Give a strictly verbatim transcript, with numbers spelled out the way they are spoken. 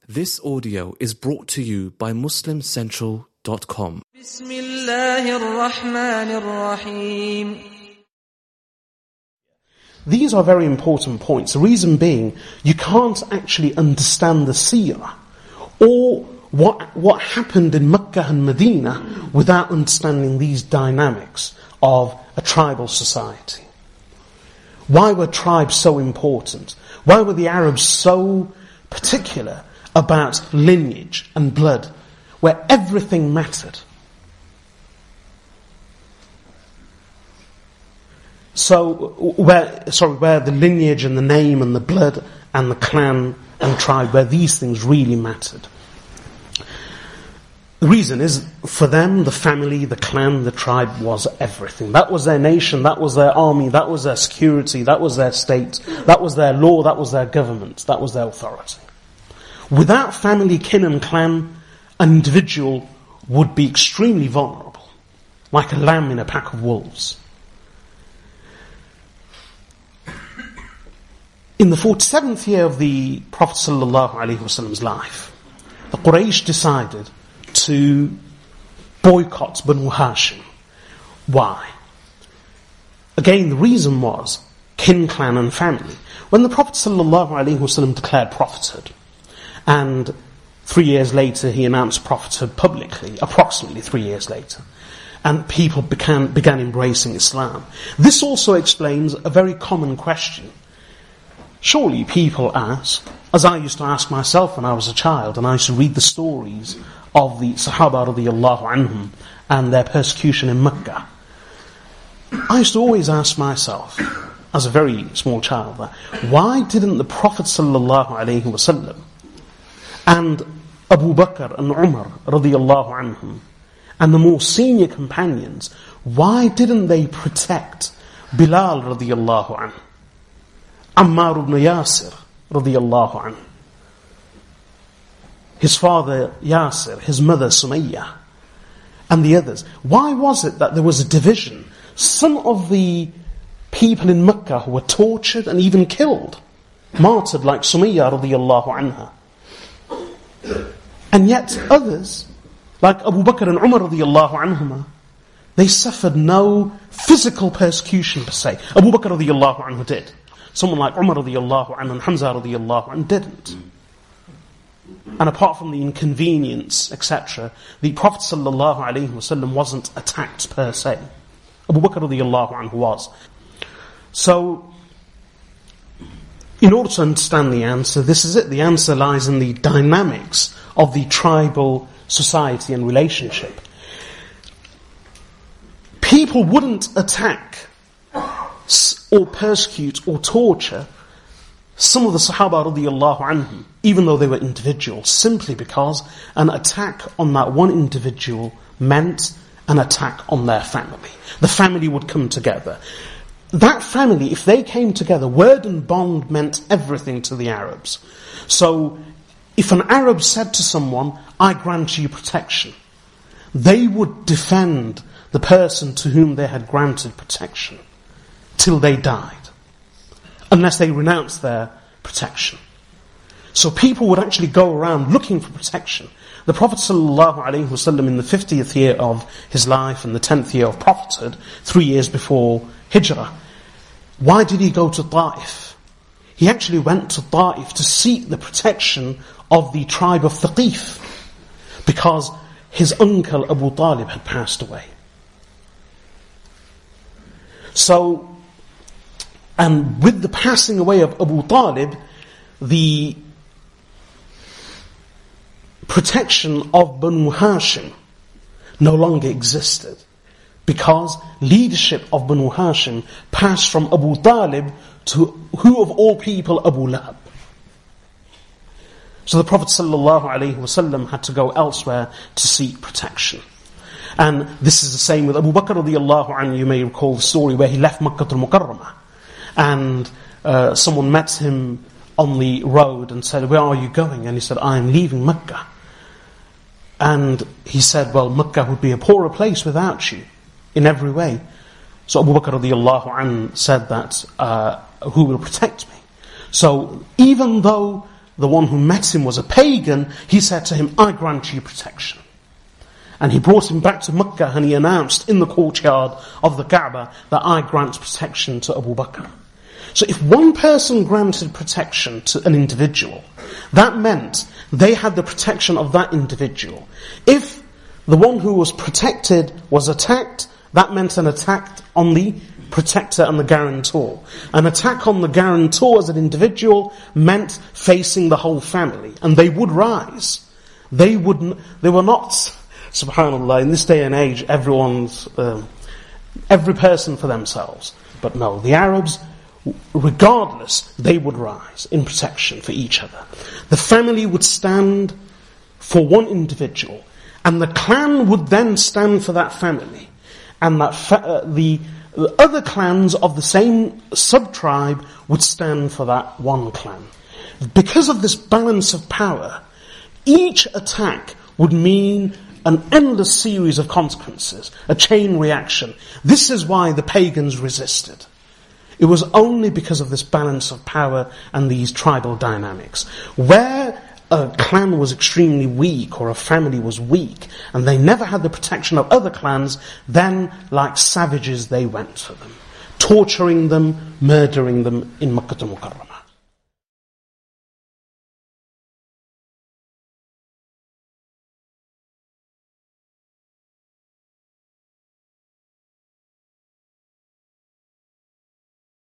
This audio is brought to you by Muslim Central dot com. These are very important points. The reason being, you can't actually understand the seerah or what what happened in Mecca and Medina without understanding these dynamics of a tribal society. Why were tribes so important? Why were the Arabs so particular about lineage and blood, where everything mattered? So, where, sorry, where the lineage and the name and the blood and the clan and tribe, where these things really mattered. The reason is, for them, the family, the clan, the tribe was everything. That was their nation, that was their army, that was their security, that was their state, that was their law, that was their government, that was their authority. Without family, kin and clan, an individual would be extremely vulnerable, like a lamb in a pack of wolves. In the forty-seventh year of the Prophet ﷺ's life, the Quraysh decided to boycott Banu Hashim. Why? Again, the reason was kin, clan and family. When the Prophet ﷺ declared prophethood, and three years later he announced prophethood publicly, approximately three years later, and people began, began embracing Islam. This also explains a very common question. Surely people ask, as I used to ask myself when I was a child, and I used to read the stories of the Sahaba radiyallahu anhum and their persecution in Mecca. I used to always ask myself, as a very small child, that why didn't the Prophet sallallahu alaihi wasallam and Abu Bakr and Umar radiyallahu anhum and the more senior companions, why didn't they protect Bilal radiyallahu anhu, Ammar ibn Yasir radiyallahu anhu, his father Yasir, his mother Sumayyah, and the others? Why was it that there was a division? Some of the people in Mecca who were tortured and even killed, martyred, like Sumayyah radiyallahu anha. And yet others, like Abu Bakr and Umar radiyallahu anhuma, they suffered no physical persecution per se. Abu Bakr radiyallahu anhu did. Someone like Umar radiyallahu anhu and Hamza radiyallahu anhu didn't. And apart from the inconvenience, et cetera, the Prophet sallallahu alaihi wasallam wasn't attacked per se. Abu Bakr radiyallahu anhu was. So, in order to understand the answer, this is it. The answer lies in the dynamics of the tribal society and relationship. People wouldn't attack or persecute or torture some of the Sahaba radiyallahu anhum, even though they were individuals, simply because an attack on that one individual meant an attack on their family. The family would come together. That family, if they came together, word and bond meant everything to the Arabs. So, if an Arab said to someone, I grant you protection, they would defend the person to whom they had granted protection till they died, unless they renounced their protection. So people would actually go around looking for protection. The Prophet ﷺ, in the fiftieth year of his life and the tenth year of prophethood, three years before Hijrah, why did he go to Ta'if? He actually went to Ta'if to seek the protection of the tribe of Thaqif, because his uncle Abu Talib had passed away. So, and with the passing away of Abu Talib, the protection of Banu Hashim no longer existed, because leadership of Banu Hashim passed from Abu Talib to who of all people? Abu Lahab. So the Prophet ﷺ had to go elsewhere to seek protection. And this is the same with Abu Bakr radiyallahu anhu. You may recall the story where he left Makkah al-Mukarramah, and uh, someone met him on the road and said, where are you going? And he said, I am leaving Mecca. And he said, well, Mecca would be a poorer place without you in every way. So Abu Bakr radiyallahu anhu said that, uh, who will protect me? So even though the one who met him was a pagan, he said to him, I grant you protection. And he brought him back to Mecca and he announced in the courtyard of the Kaaba that I grant protection to Abu Bakr. So if one person granted protection to an individual, that meant they had the protection of that individual. If the one who was protected was attacked, that meant an attack on the protector and the guarantor. An attack on the guarantor as an individual meant facing the whole family. And they would rise. They wouldn't, they were not, subhanAllah, in this day and age, everyone's, um, every person for themselves. But no, the Arabs, regardless, they would rise in protection for each other. The family would stand for one individual, and the clan would then stand for that family. And that fa- uh, the, the other clans of the same sub-tribe would stand for that one clan. Because of this balance of power, each attack would mean an endless series of consequences, a chain reaction. This is why the pagans resisted. It was only because of this balance of power and these tribal dynamics. Where a clan was extremely weak or a family was weak and they never had the protection of other clans, then like savages they went for them, torturing them, murdering them in Makkah al-Mukarram.